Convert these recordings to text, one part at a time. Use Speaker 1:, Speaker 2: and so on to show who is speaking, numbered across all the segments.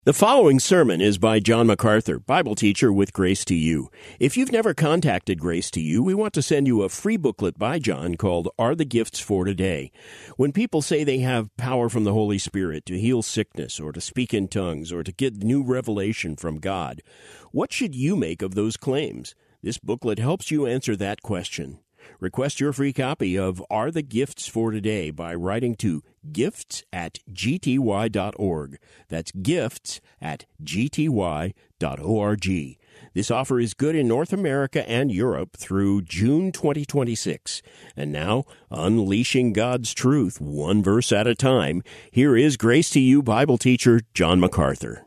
Speaker 1: The following sermon is by John MacArthur, Bible teacher with Grace to You. If you've never contacted Grace to You, we want to send you a free booklet by John called Are the Gifts for Today? When people say they have power from the Holy Spirit to heal sickness or to speak in tongues or to get new revelation from God, what should you make of those claims? This booklet helps you answer that question. Request your free copy of Are the Gifts for Today by writing to gifts@gty.org. That's gifts@gty.org. This offer is good in North America and Europe through June 2026. And now, unleashing God's truth one verse at a time, here is Grace to You Bible teacher John MacArthur.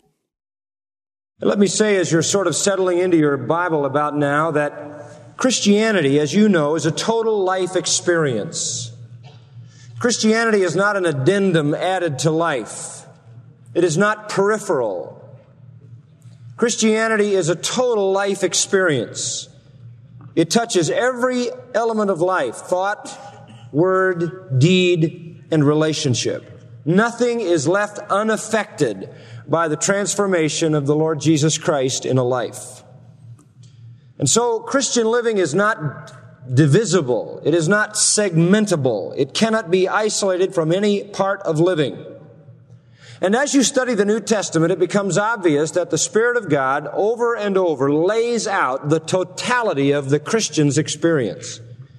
Speaker 2: Let me say, as you're sort of settling into your Bible about now, that Christianity, as you know, is a total life experience. Christianity is not an addendum added to life. It is not peripheral. Christianity is a total life experience. It touches every element of life: thought, word, deed, and relationship. Nothing is left unaffected by the transformation of the Lord Jesus Christ in a life. And so Christian living is not divisible. It is not segmentable. It cannot be isolated from any part of living. And as you study the New Testament, it becomes obvious that the Spirit of God over and over lays out the totality of the Christian's experience.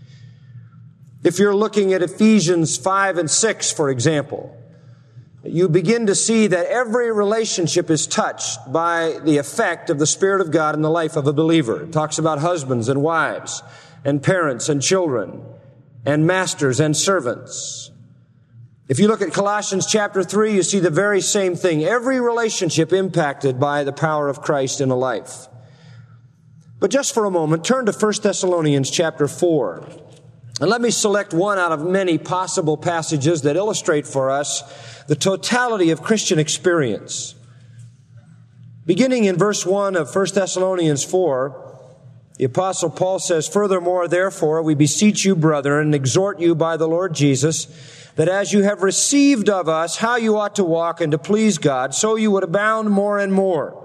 Speaker 2: If you're looking at Ephesians 5 and 6, for example, you begin to see that every relationship is touched by the effect of the Spirit of God in the life of a believer. It talks about husbands and wives, and parents and children, and masters and servants. If you look at Colossians chapter 3, you see the very same thing. Every relationship impacted by the power of Christ in a life. But just for a moment, turn to 1 Thessalonians chapter 4. And let me select one out of many possible passages that illustrate for us the totality of Christian experience. Beginning in verse 1 of 1 Thessalonians 4, the Apostle Paul says, "Furthermore, therefore, we beseech you, brethren, and exhort you by the Lord Jesus, that as you have received of us how you ought to walk and to please God, so you would abound more and more."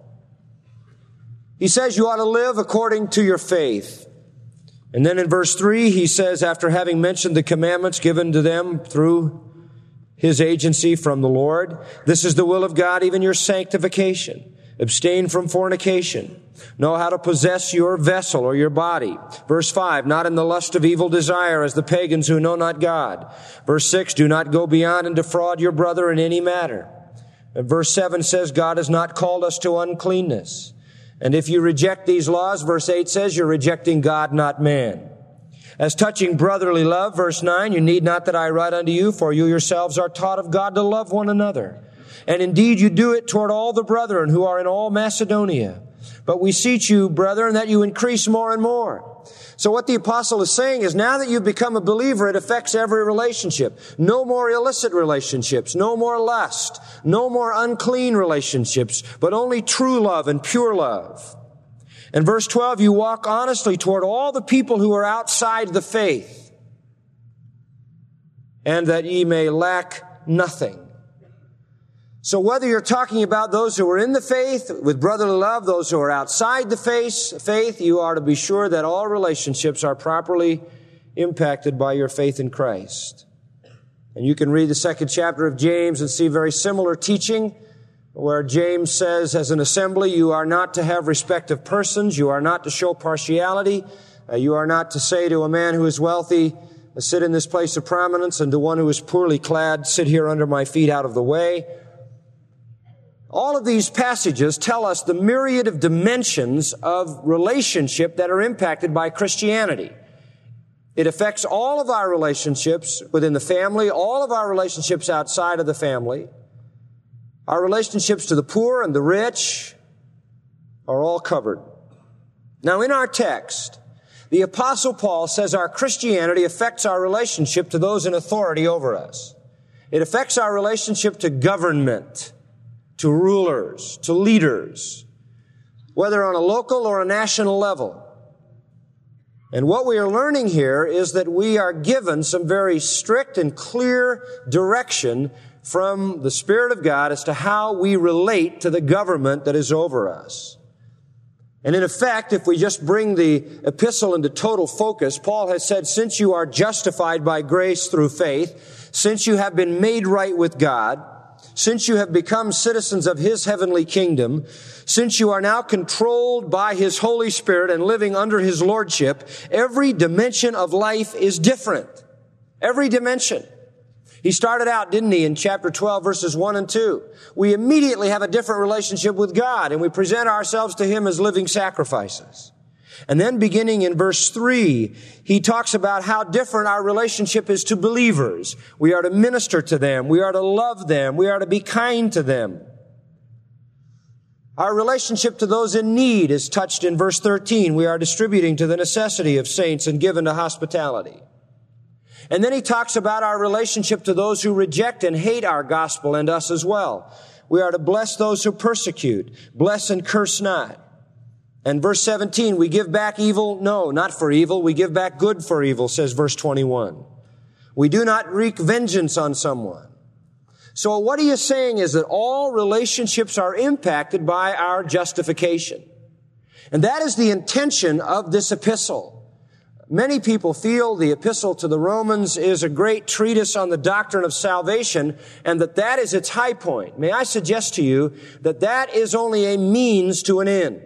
Speaker 2: He says you ought to live according to your faith. And then in verse 3, he says, after having mentioned the commandments given to them through His agency from the Lord, "This is the will of God, even your sanctification. Abstain from fornication. Know how to possess your vessel or your body." Verse 5, "Not in the lust of evil desire as the pagans who know not God." Verse 6, "Do not go beyond and defraud your brother in any matter." And verse 7 says, "God has not called us to uncleanness." And if you reject these laws, verse 8 says, you're rejecting God, not man. "As touching brotherly love," verse 9, "you need not that I write unto you, for you yourselves are taught of God to love one another. And indeed you do it toward all the brethren who are in all Macedonia. But we beseech you, brethren, that you increase more and more." So what the apostle is saying is, now that you've become a believer, it affects every relationship. No more illicit relationships, no more lust, no more unclean relationships, but only true love and pure love. And verse 12, "You walk honestly toward all the people who are outside the faith, and that ye may lack nothing." So whether you're talking about those who are in the faith with brotherly love, those who are outside the faith, you are to be sure that all relationships are properly impacted by your faith in Christ. And you can read the 2nd chapter of James and see very similar teaching, where James says, as an assembly, you are not to have respect of persons, you are not to show partiality, you are not to say to a man who is wealthy, "Sit in this place of prominence," and to one who is poorly clad, "Sit here under my feet out of the way." All of these passages tell us the myriad of dimensions of relationship that are impacted by Christianity. It affects all of our relationships within the family, all of our relationships outside of the family. Our relationships to the poor and the rich are all covered. Now, in our text, the Apostle Paul says our Christianity affects our relationship to those in authority over us. It affects our relationship to government, to rulers, to leaders, whether on a local or a national level. And what we are learning here is that we are given some very strict and clear direction from the Spirit of God as to how we relate to the government that is over us. And in effect, if we just bring the epistle into total focus, Paul has said, since you are justified by grace through faith, since you have been made right with God, since you have become citizens of His heavenly kingdom, since you are now controlled by His Holy Spirit and living under His lordship, every dimension of life is different. Every dimension. He started out, didn't he, in chapter 12, verses 1 and 2. We immediately have a different relationship with God, and we present ourselves to Him as living sacrifices. And then beginning in verse 3, he talks about how different our relationship is to believers. We are to minister to them. We are to love them. We are to be kind to them. Our relationship to those in need is touched in verse 13. We are distributing to the necessity of saints and given to hospitality. And then he talks about our relationship to those who reject and hate our gospel and us as well. We are to bless those who persecute, bless and curse not. And verse 17, we give back evil, no, not for evil. We give back good for evil, says verse 21. We do not wreak vengeance on someone. So what he is saying is that all relationships are impacted by our justification. And that is the intention of this epistle. Many people feel the epistle to the Romans is a great treatise on the doctrine of salvation and that is its high point. May I suggest to you that that is only a means to an end.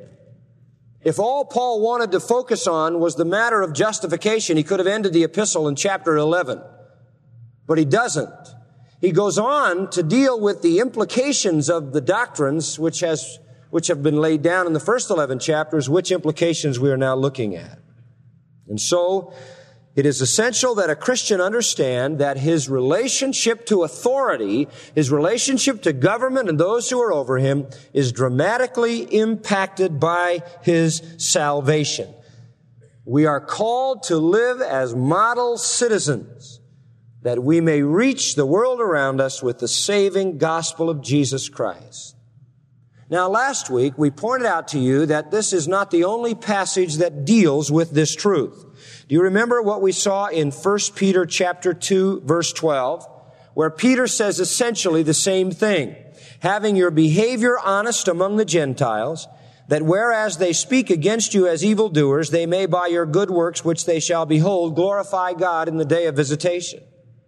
Speaker 2: If all Paul wanted to focus on was the matter of justification, he could have ended the epistle in chapter 11. But he doesn't. He goes on to deal with the implications of the doctrines which have been laid down in the first 11 chapters, which implications we are now looking at. And so, it is essential that a Christian understand that his relationship to authority, his relationship to government and those who are over him, is dramatically impacted by his salvation. We are called to live as model citizens, that we may reach the world around us with the saving gospel of Jesus Christ. Now, last week, we pointed out to you that this is not the only passage that deals with this truth. Do you remember what we saw in 1 Peter chapter 2, verse 12, where Peter says essentially the same thing, having your behavior honest among the Gentiles, that whereas they speak against you as evildoers, they may by your good works which they shall behold glorify God in the day of visitation.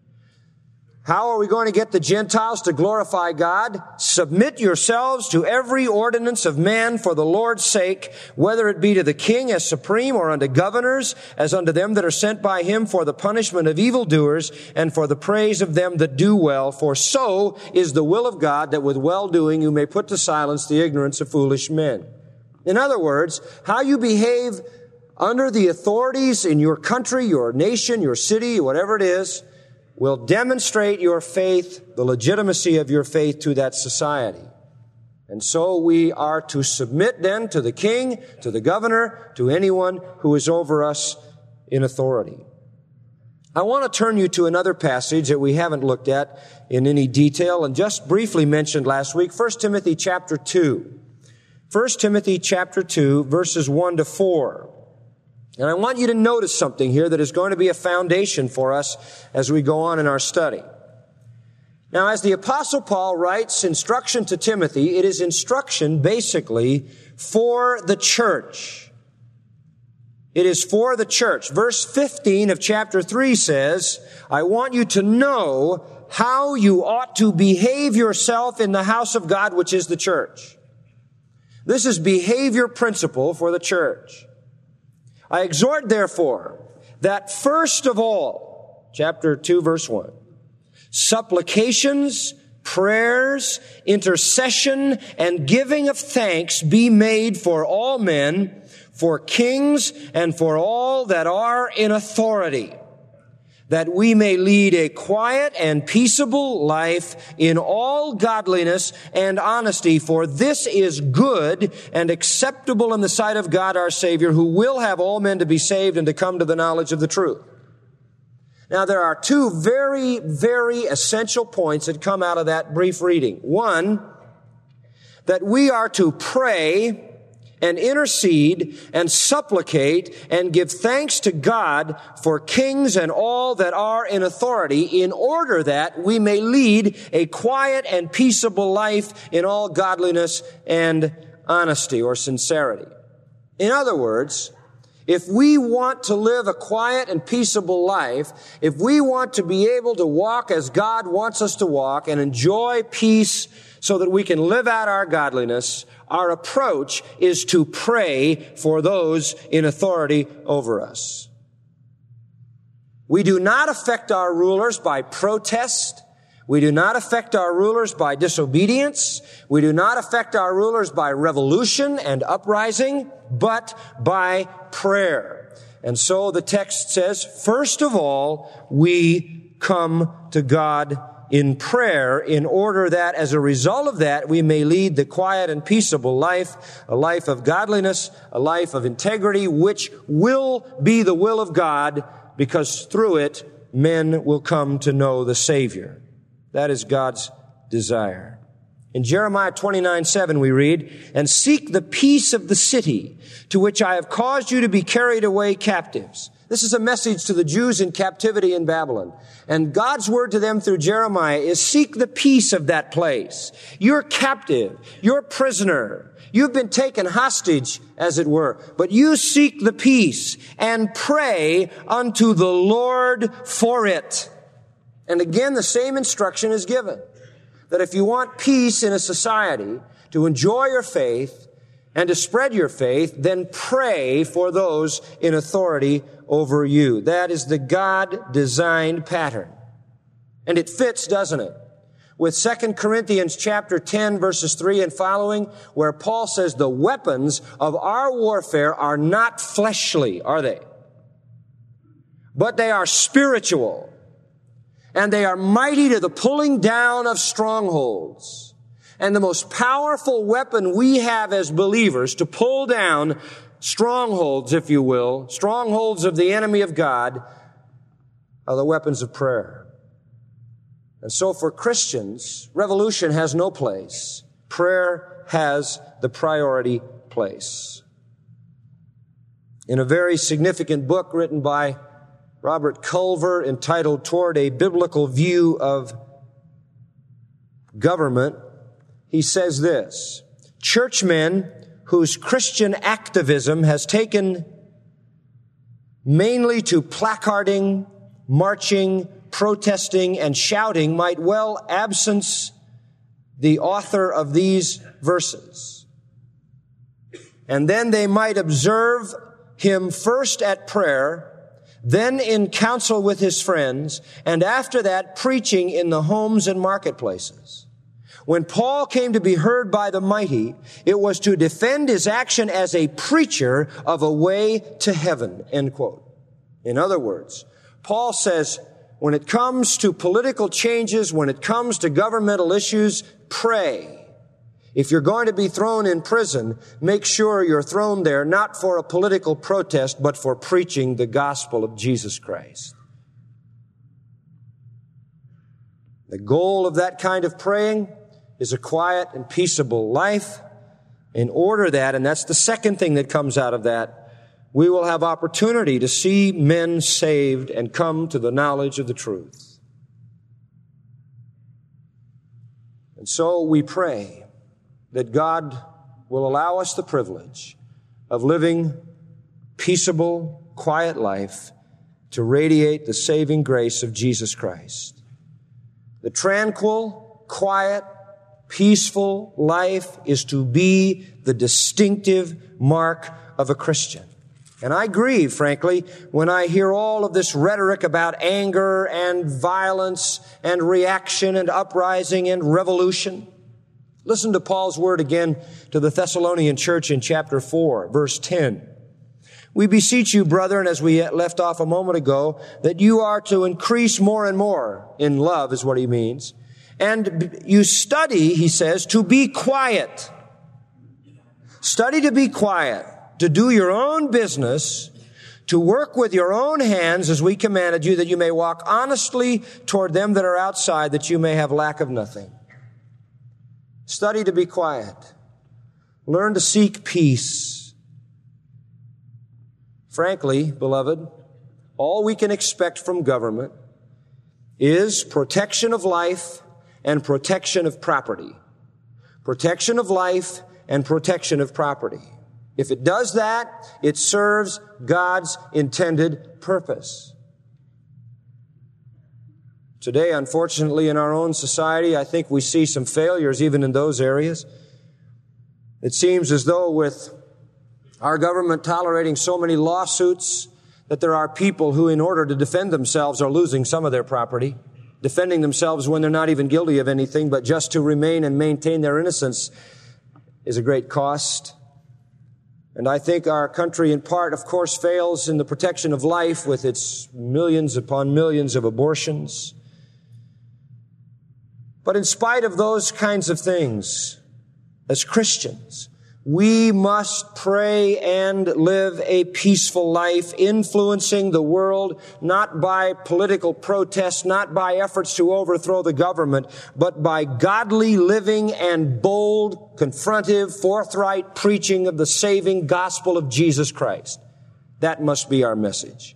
Speaker 2: How are we going to get the Gentiles to glorify God? Submit yourselves to every ordinance of man for the Lord's sake, whether it be to the king as supreme or unto governors, as unto them that are sent by him for the punishment of evildoers and for the praise of them that do well. For so is the will of God, that with well-doing you may put to silence the ignorance of foolish men. In other words, how you behave under the authorities in your country, your nation, your city, whatever it is, will demonstrate your faith, the legitimacy of your faith to that society. And so we are to submit then to the king, to the governor, to anyone who is over us in authority. I want to turn you to another passage that we haven't looked at in any detail and just briefly mentioned last week, 1 Timothy chapter 2. 1 Timothy chapter 2, verses 1 to 4. And I want you to notice something here that is going to be a foundation for us as we go on in our study. Now, as the Apostle Paul writes instruction to Timothy, it is instruction basically for the church. It is for the church. Verse 15 of chapter 3 says, I want you to know how you ought to behave yourself in the house of God, which is the church. This is behavior principle for the church. I exhort, therefore, that first of all, chapter 2, verse 1, supplications, prayers, intercession, and giving of thanks be made for all men, for kings, and for all that are in authority, that we may lead a quiet and peaceable life in all godliness and honesty, for this is good and acceptable in the sight of God our Savior, who will have all men to be saved and to come to the knowledge of the truth. Now, there are two very, very essential points that come out of that brief reading. One, that we are to pray and intercede and supplicate and give thanks to God for kings and all that are in authority, in order that we may lead a quiet and peaceable life in all godliness and honesty or sincerity. In other words, if we want to live a quiet and peaceable life, if we want to be able to walk as God wants us to walk and enjoy peace so that we can live out our godliness, our approach is to pray for those in authority over us. We do not affect our rulers by protest. We do not affect our rulers by disobedience. We do not affect our rulers by revolution and uprising, but by prayer. And so the text says, first of all, we come to God in prayer in order that as a result of that, we may lead the quiet and peaceable life, a life of godliness, a life of integrity, which will be the will of God, because through it, men will come to know the Savior. That is God's desire. In Jeremiah 29:7 we read, "And seek the peace of the city to which I have caused you to be carried away captives." This is a message to the Jews in captivity in Babylon. And God's word to them through Jeremiah is seek the peace of that place. You're captive. You're prisoner. You've been taken hostage, as it were. But you seek the peace and pray unto the Lord for it. And again, the same instruction is given. That if you want peace in a society, to enjoy your faith and to spread your faith, then pray for those in authority over you. That is the God-designed pattern. And it fits, doesn't it? With 2 Corinthians chapter 10, verses 3 and following, where Paul says the weapons of our warfare are not fleshly, are they? But they are spiritual. And they are mighty to the pulling down of strongholds. And the most powerful weapon we have as believers to pull down strongholds, if you will, strongholds of the enemy of God, are the weapons of prayer. And so for Christians, revolution has no place. Prayer has the priority place. In a very significant book written by Robert Culver entitled Toward a Biblical View of Government, he says this: churchmen whose Christian activism has taken mainly to placarding, marching, protesting, and shouting might well absence the author of these verses. And then they might observe him first at prayer, then in counsel with his friends, and after that preaching in the homes and marketplaces. When Paul came to be heard by the mighty, it was to defend his action as a preacher of a way to heaven, end quote. In other words, Paul says, when it comes to political changes, when it comes to governmental issues, pray. If you're going to be thrown in prison, make sure you're thrown there not for a political protest, but for preaching the gospel of Jesus Christ. The goal of that kind of praying is a quiet and peaceable life. In order that, and that's the second thing that comes out of that, we will have opportunity to see men saved and come to the knowledge of the truth. And so we pray that God will allow us the privilege of living peaceable, quiet life to radiate the saving grace of Jesus Christ. The tranquil, quiet, peaceful life is to be the distinctive mark of a Christian. And I grieve, frankly, when I hear all of this rhetoric about anger and violence and reaction and uprising and revolution. Listen to Paul's word again to the Thessalonian church in chapter 4, verse 10. We beseech you, brethren, as we left off a moment ago, that you are to increase more and more in love, is what he means. And you study, he says, to be quiet. Study to be quiet, to do your own business, to work with your own hands as we commanded you, that you may walk honestly toward them that are outside, that you may have lack of nothing. Study to be quiet. Learn to seek peace. Frankly, beloved, all we can expect from government is protection of life and protection of property. Protection of life and protection of property. If it does that, it serves God's intended purpose. Today, unfortunately, in our own society, I think we see some failures even in those areas. It seems as though with our government tolerating so many lawsuits that there are people who, in order to defend themselves, are losing some of their property, defending themselves when they're not even guilty of anything, but just to remain and maintain their innocence is a great cost. And I think our country, in part, of course, fails in the protection of life with its millions upon millions of abortions. But in spite of those kinds of things, as Christians, we must pray and live a peaceful life, influencing the world not by political protest, not by efforts to overthrow the government, but by godly living and bold, confrontive, forthright preaching of the saving gospel of Jesus Christ. That must be our message.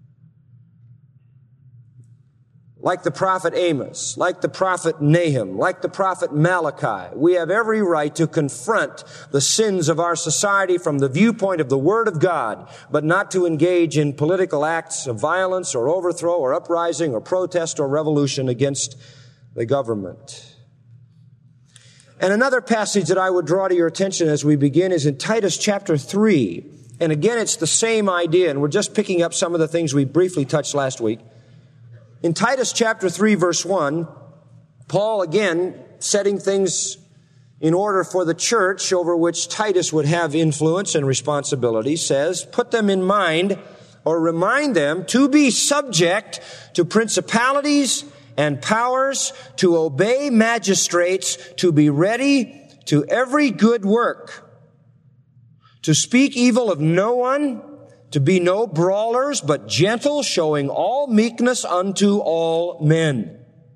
Speaker 2: Like the prophet Amos, like the prophet Nahum, like the prophet Malachi, we have every right to confront the sins of our society from the viewpoint of the Word of God, but not to engage in political acts of violence or overthrow or uprising or protest or revolution against the government. And another passage that I would draw to your attention as we begin is in Titus chapter 3. And again, it's the same idea, and we're just picking up some of the things we briefly touched last week. In Titus chapter 3, verse 1, Paul, again, setting things in order for the church over which Titus would have influence and responsibility, says, put them in mind or remind them to be subject to principalities and powers, to obey magistrates, to be ready to every good work, to speak evil of no one, to be no brawlers, but gentle, showing all meekness unto all men.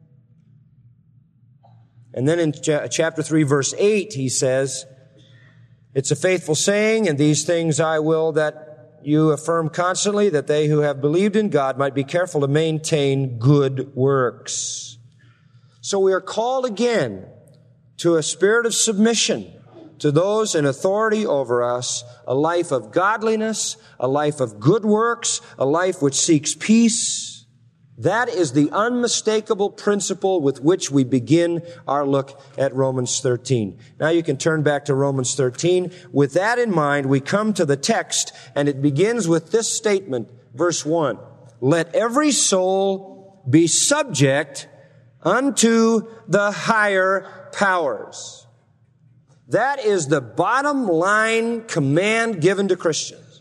Speaker 2: And then in chapter 3, verse 8, he says, it's a faithful saying, and these things I will that you affirm constantly, that they who have believed in God might be careful to maintain good works. So we are called again to a spirit of submission to those in authority over us, a life of godliness, a life of good works, a life which seeks peace. That is the unmistakable principle with which we begin our look at Romans 13. Now you can turn back to Romans 13. With that in mind, we come to the text, and it begins with this statement, verse 1. Let every soul be subject unto the higher powers. That is the bottom line command given to Christians.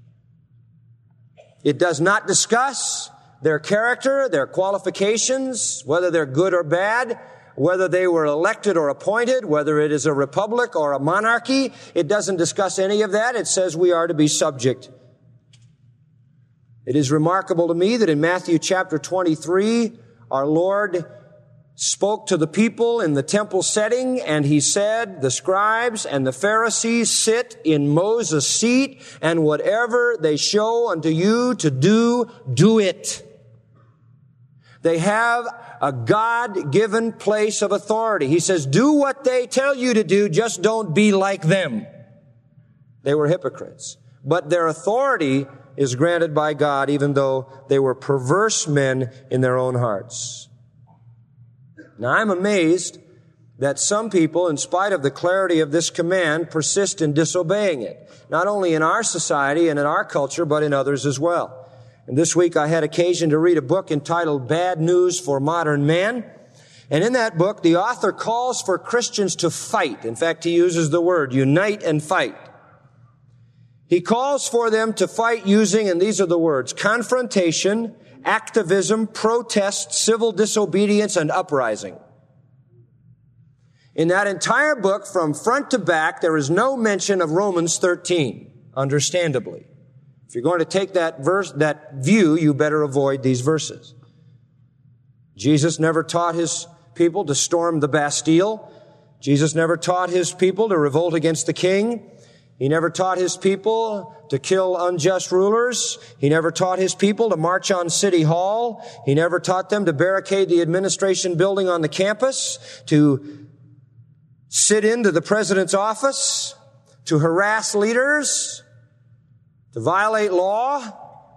Speaker 2: It does not discuss their character, their qualifications, whether they're good or bad, whether they were elected or appointed, whether it is a republic or a monarchy. It doesn't discuss any of that. It says we are to be subject. It is remarkable to me that in Matthew chapter 23, our Lord spoke to the people in the temple setting, and he said, the scribes and the Pharisees sit in Moses' seat, and whatever they show unto you to do, do it. They have a God-given place of authority. He says, do what they tell you to do, just don't be like them. They were hypocrites. But their authority is granted by God, even though they were perverse men in their own hearts. Now, I'm amazed that some people, in spite of the clarity of this command, persist in disobeying it, not only in our society and in our culture, but in others as well. And this week I had occasion to read a book entitled Bad News for Modern Man. And in that book, the author calls for Christians to fight. In fact, he uses the word unite and fight. He calls for them to fight using, and these are the words, confrontation, activism, protest, civil disobedience, and uprising. In that entire book, from front to back, there is no mention of Romans 13, understandably. If you're going to take that view, you better avoid these verses. Jesus never taught his people to storm the Bastille. Jesus never taught his people to revolt against the king. He never taught his people to kill unjust rulers. He never taught his people to march on City Hall. He never taught them to barricade the administration building on the campus, to sit into the president's office, to harass leaders, to violate law.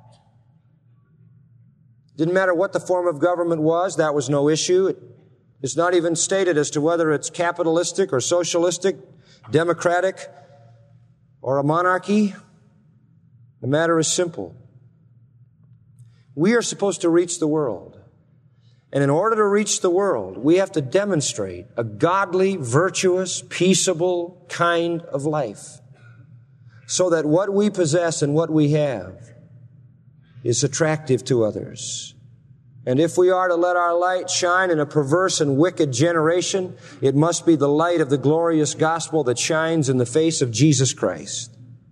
Speaker 2: Didn't matter what the form of government was, that was no issue. It's not even stated as to whether it's capitalistic or socialistic, democratic, or a monarchy. The matter is simple. We are supposed to reach the world. And in order to reach the world, we have to demonstrate a godly, virtuous, peaceable kind of life, so that what we possess and what we have is attractive to others. And if we are to let our light shine in a perverse and wicked generation, it must be the light of the glorious gospel that shines in the face of Jesus Christ.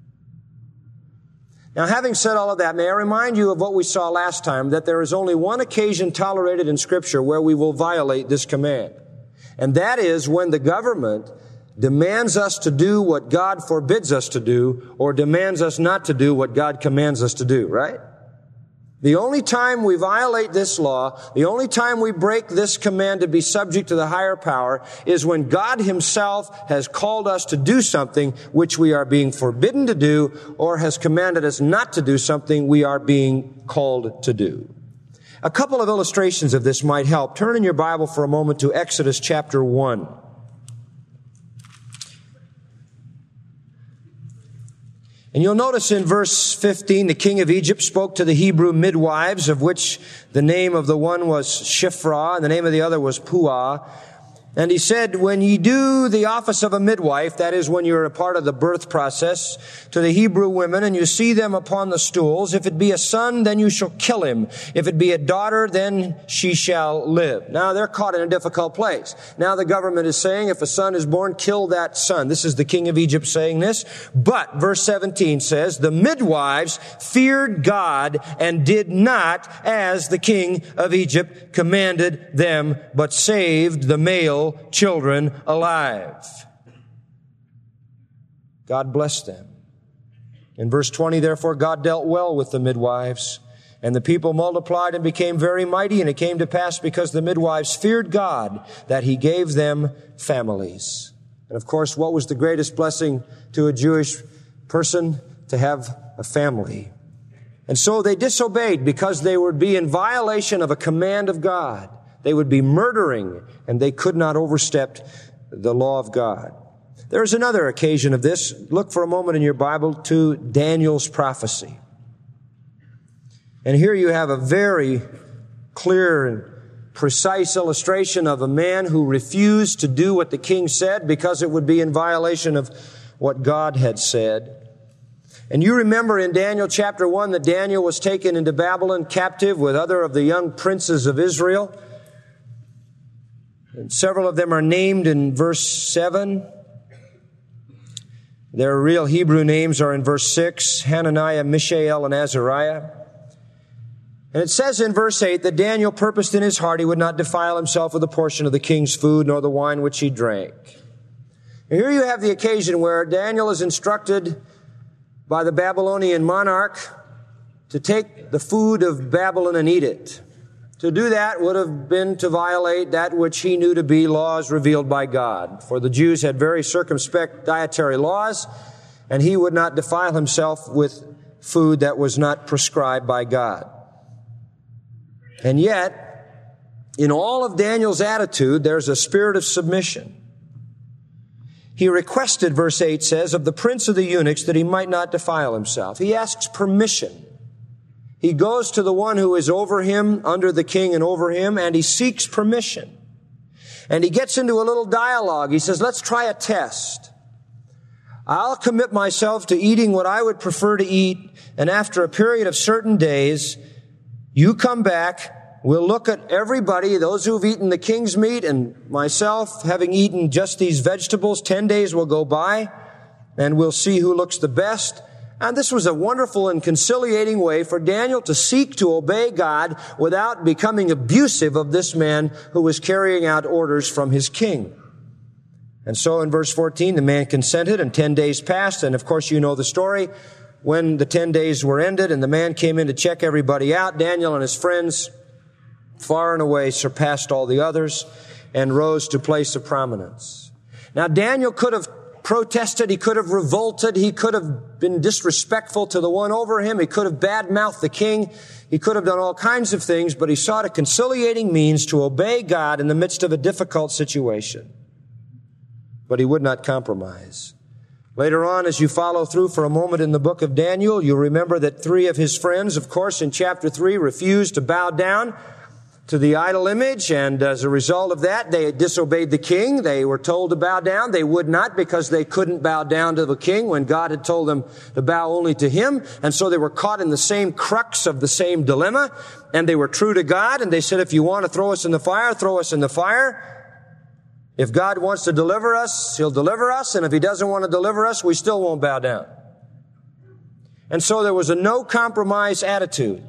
Speaker 2: Now, having said all of that, may I remind you of what we saw last time, that there is only one occasion tolerated in Scripture where we will violate this command. And that is when the government demands us to do what God forbids us to do, or demands us not to do what God commands us to do, right? The only time we violate this law, the only time we break this command to be subject to the higher power, is when God himself has called us to do something which we are being forbidden to do, or has commanded us not to do something we are being called to do. A couple of illustrations of this might help. Turn in your Bible for a moment to Exodus chapter 1. And you'll notice in verse 15, the king of Egypt spoke to the Hebrew midwives, of which the name of the one was Shiphrah, and the name of the other was Puah. And he said, when ye do the office of a midwife, that is when you're a part of the birth process, to the Hebrew women, and you see them upon the stools, if it be a son, then you shall kill him. If it be a daughter, then she shall live. Now they're caught in a difficult place. Now the government is saying, if a son is born, kill that son. This is the king of Egypt saying this. But verse 17 says, the midwives feared God and did not as the king of Egypt commanded them, but saved the male children alive. God blessed them. In verse 20, therefore, God dealt well with the midwives, and the people multiplied and became very mighty, and it came to pass, because the midwives feared God, that he gave them families. And of course, what was the greatest blessing to a Jewish person? To have a family. And so they disobeyed because they would be in violation of a command of God. They would be murdering, and they could not overstep the law of God. There's another occasion of this. Look for a moment in your Bible to Daniel's prophecy. And here you have a very clear and precise illustration of a man who refused to do what the king said because it would be in violation of what God had said. And you remember in Daniel chapter 1 that Daniel was taken into Babylon captive with other of the young princes of Israel. And several of them are named in verse 7. Their real Hebrew names are in verse 6, Hananiah, Mishael, and Azariah. And it says in verse 8 that Daniel purposed in his heart he would not defile himself with a portion of the king's food, nor the wine which he drank. And here you have the occasion where Daniel is instructed by the Babylonian monarch to take the food of Babylon and eat it. To do that would have been to violate that which he knew to be laws revealed by God. For the Jews had very circumspect dietary laws, and he would not defile himself with food that was not prescribed by God. And yet, in all of Daniel's attitude, there's a spirit of submission. He requested, verse 8 says, of the prince of the eunuchs that he might not defile himself. He asks permission. He goes to the one who is over him, under the king and over him, and he seeks permission. And he gets into a little dialogue. He says, let's try a test. I'll commit myself to eating what I would prefer to eat, and after a period of certain days, you come back. We'll look at everybody, those who've eaten the king's meat, and myself, having eaten just these vegetables. 10 days will go by, and we'll see who looks the best. And this was a wonderful and conciliating way for Daniel to seek to obey God without becoming abusive of this man who was carrying out orders from his king. And so in verse 14, the man consented, and 10 days passed. And of course, you know the story. When the 10 days were ended and the man came in to check everybody out, Daniel and his friends far and away surpassed all the others and rose to place of prominence. Now, Daniel could have protested, he could have revolted, he could have been disrespectful to the one over him, he could have bad-mouthed the king, he could have done all kinds of things, but he sought a conciliating means to obey God in the midst of a difficult situation. But he would not compromise. Later on, as you follow through for a moment in the book of Daniel, you'll remember that 3 of his friends, of course, in chapter 3, refused to bow down to the idol image, and as a result of that, they had disobeyed the king. They were told to bow down. They would not because they couldn't bow down to the king when God had told them to bow only to him. And so they were caught in the same crux of the same dilemma, and they were true to God, and they said, if you want to throw us in the fire, throw us in the fire. If God wants to deliver us, He'll deliver us, and if He doesn't want to deliver us, we still won't bow down. And so there was a no compromise attitude.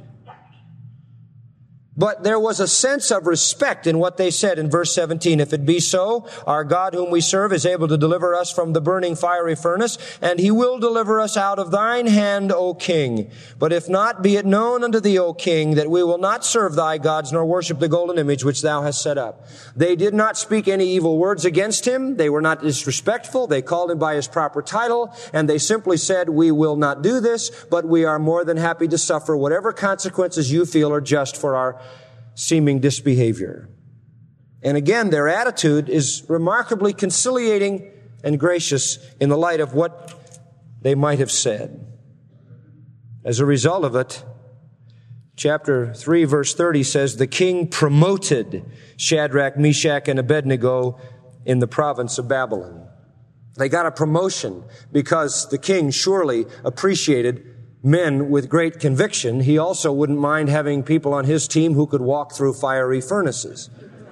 Speaker 2: But there was a sense of respect in what they said in verse 17. If it be so, our God whom we serve is able to deliver us from the burning fiery furnace, and He will deliver us out of thine hand, O king. But if not, be it known unto thee, O king, that we will not serve thy gods nor worship the golden image which thou hast set up. They did not speak any evil words against him. They were not disrespectful. They called him by his proper title, and they simply said, we will not do this, but we are more than happy to suffer whatever consequences you feel are just for our seeming disbehavior. And again, their attitude is remarkably conciliating and gracious in the light of what they might have said. As a result of it, chapter 3, verse 30 says, the king promoted Shadrach, Meshach, and Abednego in the province of Babylon. They got a promotion because the king surely appreciated men with great conviction. He also wouldn't mind having people on his team who could walk through fiery furnaces.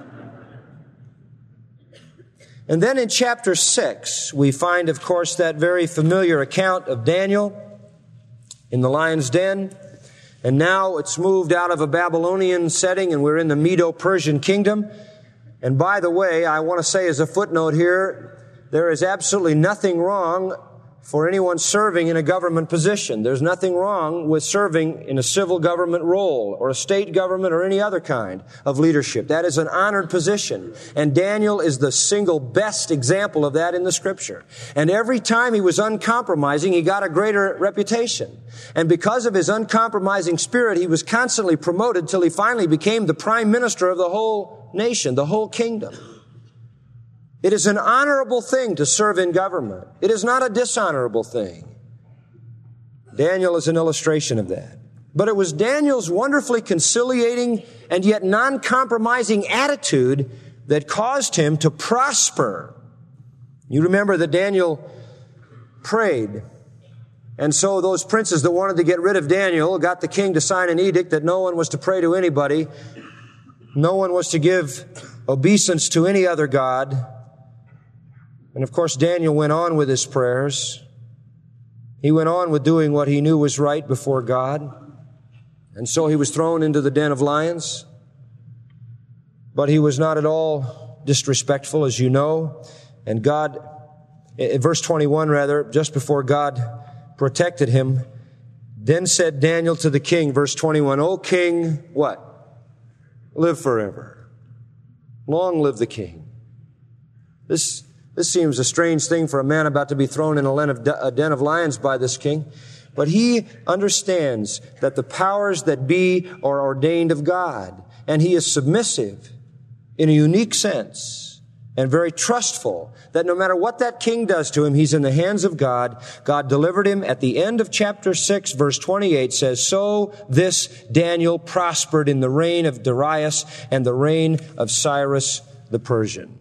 Speaker 2: And then in chapter 6, we find, of course, that very familiar account of Daniel in the lion's den. And now it's moved out of a Babylonian setting, and we're in the Medo-Persian kingdom. And by the way, I want to say as a footnote here, there is absolutely nothing wrong for anyone serving in a government position. There's nothing wrong with serving in a civil government role or a state government or any other kind of leadership. That is an honored position. And Daniel is the single best example of that in the Scripture. And every time he was uncompromising, he got a greater reputation. And because of his uncompromising spirit, he was constantly promoted till he finally became the prime minister of the whole nation, the whole kingdom. It is an honorable thing to serve in government. It is not a dishonorable thing. Daniel is an illustration of that. But it was Daniel's wonderfully conciliating and yet non-compromising attitude that caused him to prosper. You remember that Daniel prayed. And so those princes that wanted to get rid of Daniel got the king to sign an edict that no one was to pray to anybody. No one was to give obeisance to any other god. And of course, Daniel went on with his prayers. He went on with doing what he knew was right before God. And so he was thrown into the den of lions. But he was not at all disrespectful, as you know. And God, in verse 21 rather, just before God protected him, then said Daniel to the king, verse 21, O king, what? Live forever. Long live the king. This seems a strange thing for a man about to be thrown in a den of lions by this king. But he understands that the powers that be are ordained of God. And he is submissive in a unique sense and very trustful that no matter what that king does to him, he's in the hands of God. God delivered him. At the end of chapter 6, verse 28 says, So this Daniel prospered in the reign of Darius and the reign of Cyrus the Persian.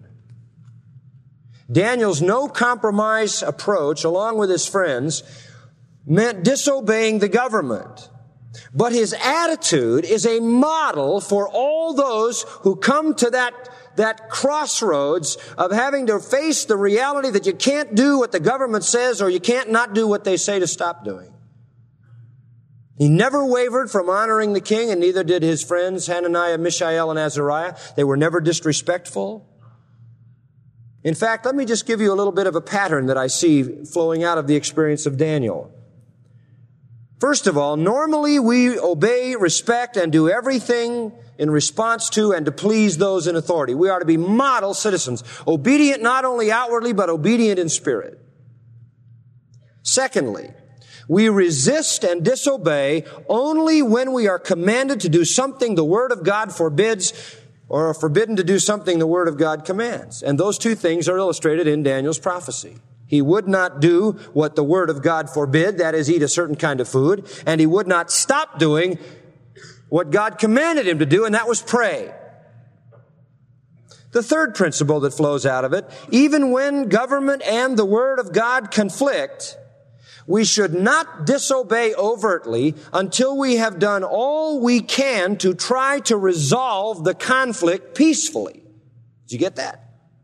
Speaker 2: Daniel's no-compromise approach, along with his friends, meant disobeying the government. But his attitude is a model for all those who come to that crossroads of having to face the reality that you can't do what the government says or you can't not do what they say to stop doing. He never wavered from honoring the king, and neither did his friends Hananiah, Mishael, and Azariah. They were never disrespectful. In fact, let me just give you a little bit of a pattern that I see flowing out of the experience of Daniel. First of all, normally we obey, respect, and do everything in response to and to please those in authority. We are to be model citizens, obedient not only outwardly, but obedient in spirit. Secondly, we resist and disobey only when we are commanded to do something the Word of God forbids, or are forbidden to do something the Word of God commands. And those two things are illustrated in Daniel's prophecy. He would not do what the Word of God forbid, that is, eat a certain kind of food, and he would not stop doing what God commanded him to do, and that was pray. The third principle that flows out of it, even when government and the Word of God conflict, we should not disobey overtly until we have done all we can to try to resolve the conflict peacefully. Did you get that?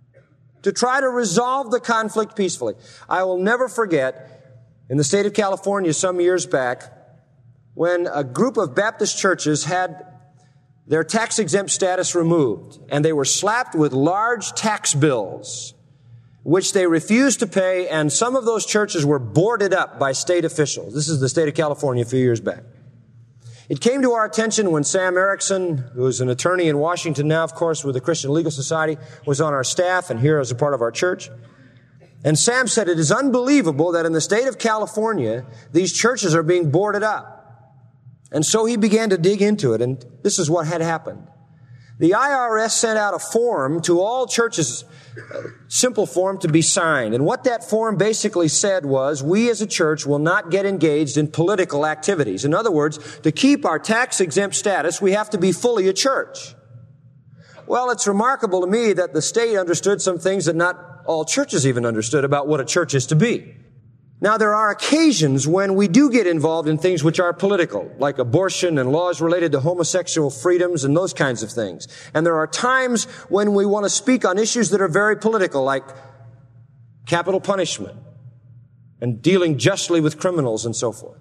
Speaker 2: To try to resolve the conflict peacefully. I will never forget, in the state of California some years back, when a group of Baptist churches had their tax-exempt status removed, and they were slapped with large tax bills, which they refused to pay, and some of those churches were boarded up by state officials. This is the state of California a few years back. It came to our attention when Sam Erickson, who is an attorney in Washington now, of course, with the Christian Legal Society, was on our staff and here as a part of our church. And Sam said, it is unbelievable that in the state of California, these churches are being boarded up. And so he began to dig into it, and this is what had happened. The IRS sent out a form to all churches, a simple form to be signed. And what that form basically said was, we as a church will not get engaged in political activities. In other words, to keep our tax-exempt status, we have to be fully a church. Well, it's remarkable to me that the state understood some things that not all churches even understood about what a church is to be. Now, there are occasions when we do get involved in things which are political, like abortion and laws related to homosexual freedoms and those kinds of things. And there are times when we want to speak on issues that are very political, like capital punishment and dealing justly with criminals and so forth.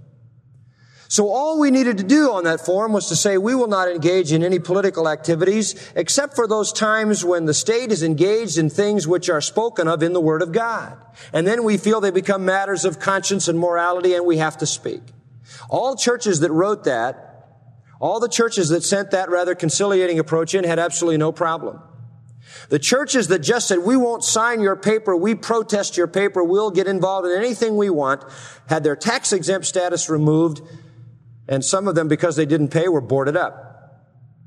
Speaker 2: So all we needed to do on that form was to say we will not engage in any political activities except for those times when the state is engaged in things which are spoken of in the Word of God. And then we feel they become matters of conscience and morality and we have to speak. All churches that wrote that, all the churches that sent that rather conciliating approach in had absolutely no problem. The churches that just said, we won't sign your paper, we protest your paper, we'll get involved in anything we want, had their tax-exempt status removed. And some of them, because they didn't pay, were boarded up.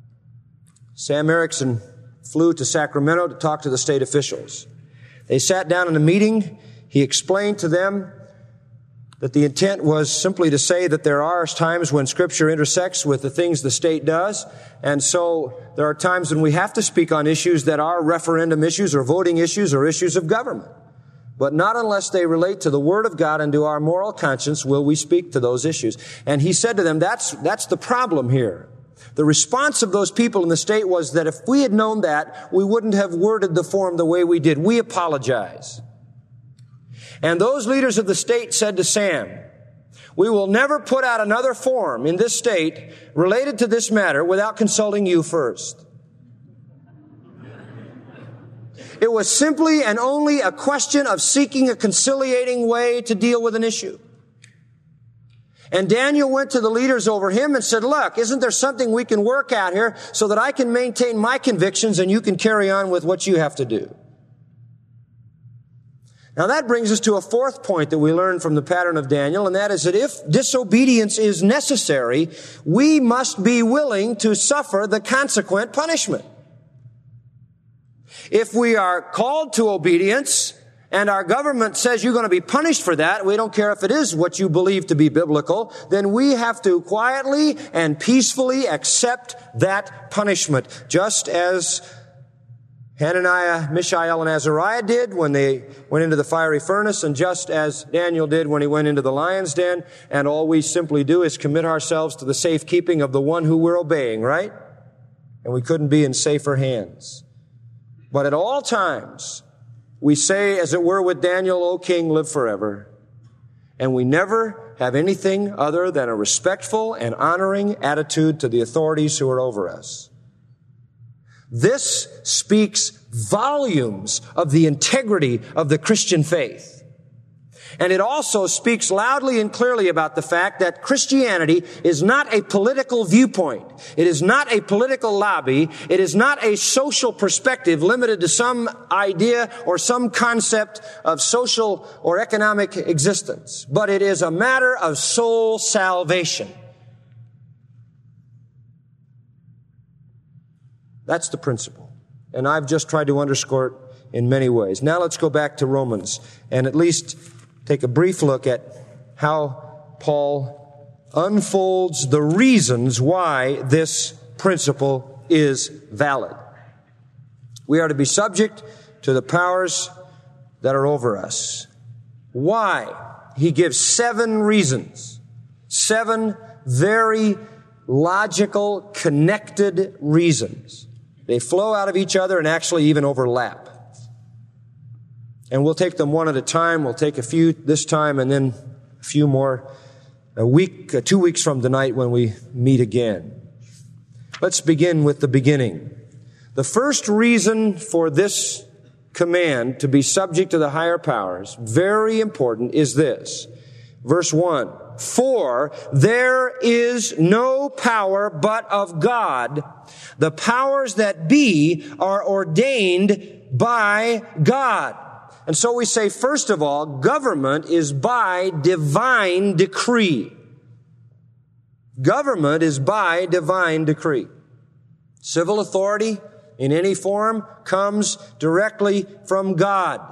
Speaker 2: Sam Erickson flew to Sacramento to talk to the state officials. They sat down in a meeting. He explained to them that the intent was simply to say that there are times when Scripture intersects with the things the state does. And so there are times when we have to speak on issues that are referendum issues or voting issues or issues of government. But not unless they relate to the Word of God and to our moral conscience will we speak to those issues. And he said to them, that's the problem here. The response of those people in the state was that if we had known that, we wouldn't have worded the form the way we did. We apologize. And those leaders of the state said to Sam, we will never put out another form in this state related to this matter without consulting you first. It was simply and only a question of seeking a conciliating way to deal with an issue. And Daniel went to the leaders over him and said, look, isn't there something we can work out here so that I can maintain my convictions and you can carry on with what you have to do? Now that brings us to a fourth point that we learn from the pattern of Daniel, and that is that if disobedience is necessary, we must be willing to suffer the consequent punishment. If we are called to obedience and our government says you're going to be punished for that, we don't care if it is what you believe to be biblical, then we have to quietly and peacefully accept that punishment, just as Hananiah, Mishael, and Azariah did when they went into the fiery furnace, and just as Daniel did when he went into the lion's den. And all we simply do is commit ourselves to the safekeeping of the one who we're obeying, right? And we couldn't be in safer hands. But at all times, we say, as it were with Daniel, O King, live forever. And we never have anything other than a respectful and honoring attitude to the authorities who are over us. This speaks volumes of the integrity of the Christian faith. And it also speaks loudly and clearly about the fact that Christianity is not a political viewpoint. It is not a political lobby. It is not a social perspective limited to some idea or some concept of social or economic existence. But it is a matter of soul salvation. That's the principle. And I've just tried to underscore it in many ways. Now let's go back to Romans and at least take a brief look at how Paul unfolds the reasons why this principle is valid. We are to be subject to the powers that are over us. Why? He gives 7 reasons. 7 very logical, connected reasons. They flow out of each other and actually even overlap. And we'll take them one at a time. We'll take a few this time and then a few more 2 weeks from tonight when we meet again. Let's begin with the beginning. The first reason for this command to be subject to the higher powers, very important, is this. Verse 1. For there is no power but of God. The powers that be are ordained by God. And so we say, first of all, government is by divine decree. Government is by divine decree. Civil authority in any form comes directly from God.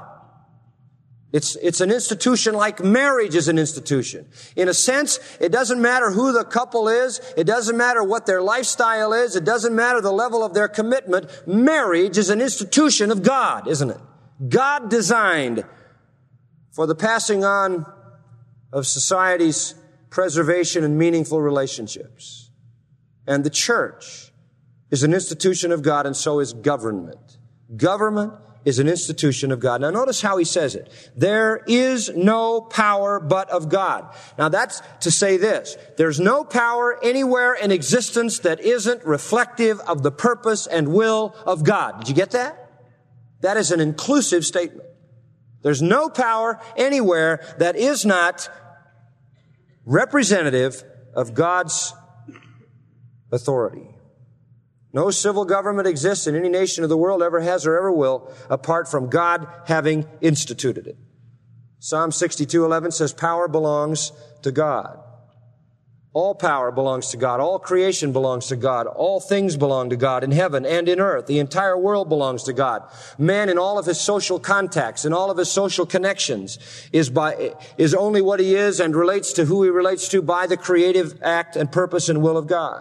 Speaker 2: It's an institution like marriage is an institution. In a sense, it doesn't matter who the couple is. It doesn't matter what their lifestyle is. It doesn't matter the level of their commitment. Marriage is an institution of God, isn't it? God designed for the passing on of society's preservation and meaningful relationships. And the church is an institution of God, and so is government. Government is an institution of God. Now notice how he says it. There is no power but of God. Now that's to say this. There's no power anywhere in existence that isn't reflective of the purpose and will of God. Did you get that? That is an inclusive statement. There's no power anywhere that is not representative of God's authority. No civil government exists in any nation of the world, ever has or ever will, apart from God having instituted it. Psalm 62:11 says, power belongs to God. All power belongs to God. All creation belongs to God. All things belong to God in heaven and in earth. The entire world belongs to God. Man in all of his social contacts, in all of his social connections, is only what he is and relates to who he relates to by the creative act and purpose and will of God.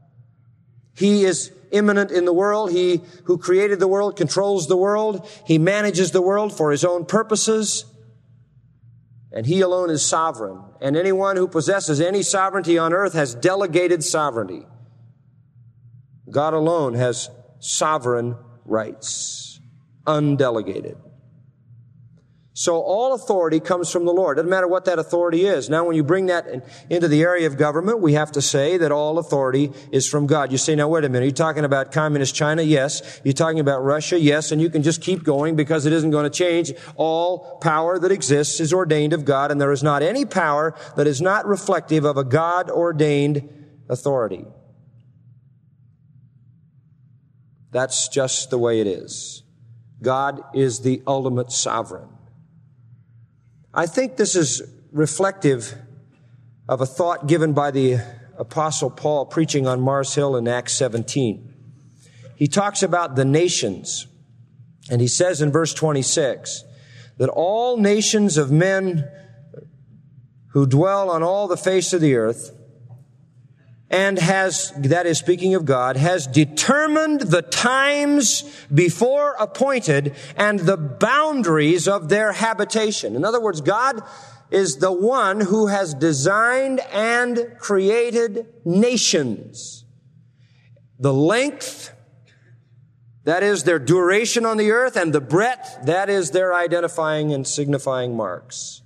Speaker 2: He is immanent in the world. He who created the world controls the world. He manages the world for his own purposes. And he alone is sovereign. And anyone who possesses any sovereignty on earth has delegated sovereignty. God alone has sovereign rights, undelegated. So all authority comes from the Lord. Doesn't matter what that authority is. Now when you bring that into the area of government, we have to say that all authority is from God. You say, now wait a minute, are you talking about communist China? Yes. You're talking about Russia? Yes. And you can just keep going because it isn't going to change. All power that exists is ordained of God, and there is not any power that is not reflective of a God-ordained authority. That's just the way it is. God is the ultimate sovereign. I think this is reflective of a thought given by the Apostle Paul preaching on Mars Hill in Acts 17. He talks about the nations, and he says in verse 26 that all nations of men who dwell on all the face of the earth and has, that is speaking of God, has determined the times before appointed and the boundaries of their habitation. In other words, God is the one who has designed and created nations. The length, that is their duration on the earth, and the breadth, that is their identifying and signifying marks.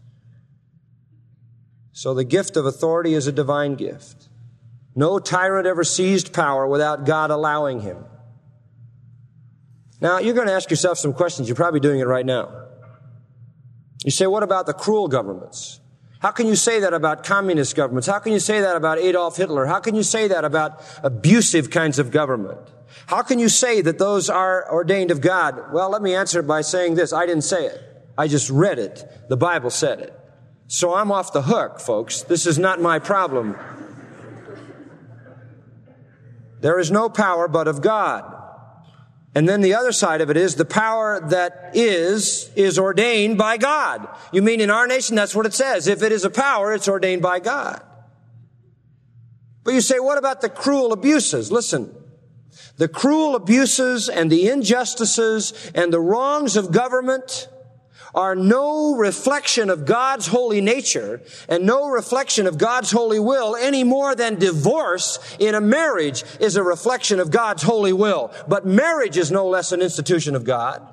Speaker 2: So the gift of authority is a divine gift. No tyrant ever seized power without God allowing him. Now, you're going to ask yourself some questions. You're probably doing it right now. You say, what about the cruel governments? How can you say that about communist governments? How can you say that about Adolf Hitler? How can you say that about abusive kinds of government? How can you say that those are ordained of God? Well, let me answer it by saying this. I didn't say it. I just read it. The Bible said it. So I'm off the hook, folks. This is not my problem. There is no power but of God. And then the other side of it is the power that is ordained by God. You mean in our nation, that's what it says. If it is a power, it's ordained by God. But you say, what about the cruel abuses? Listen, the cruel abuses and the injustices and the wrongs of government are no reflection of God's holy nature and no reflection of God's holy will any more than divorce in a marriage is a reflection of God's holy will. But marriage is no less an institution of God.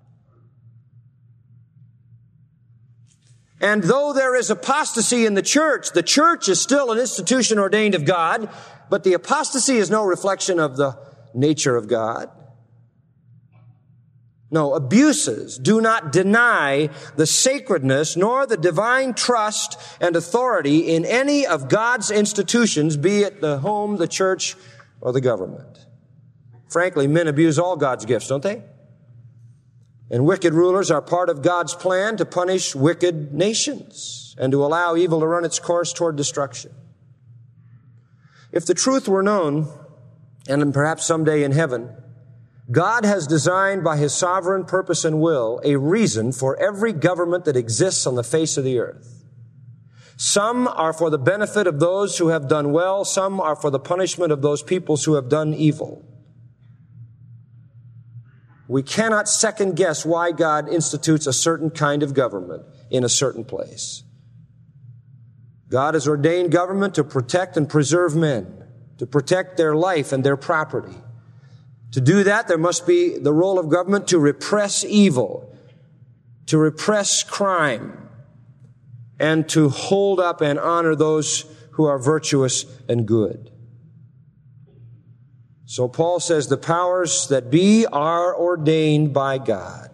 Speaker 2: And though there is apostasy in the church is still an institution ordained of God, but the apostasy is no reflection of the nature of God. No, abuses do not deny the sacredness nor the divine trust and authority in any of God's institutions, be it the home, the church, or the government. Frankly, men abuse all God's gifts, don't they? And wicked rulers are part of God's plan to punish wicked nations and to allow evil to run its course toward destruction. If the truth were known, and perhaps someday in heaven, God has designed by His sovereign purpose and will a reason for every government that exists on the face of the earth. Some are for the benefit of those who have done well. Some are for the punishment of those peoples who have done evil. We cannot second guess why God institutes a certain kind of government in a certain place. God has ordained government to protect and preserve men, to protect their life and their property. To do that, there must be the role of government to repress evil, to repress crime, and to hold up and honor those who are virtuous and good. So Paul says the powers that be are ordained by God.